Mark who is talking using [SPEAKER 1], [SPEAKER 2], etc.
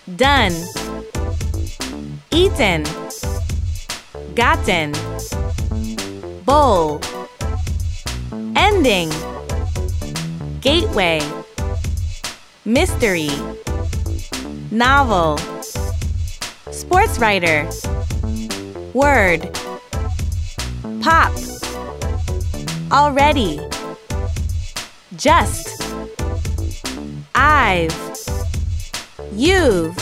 [SPEAKER 1] done, eaten, gotten, bowl, ending, gateway, mystery, novel, sports writer, word, pop, already, just, I've, you've,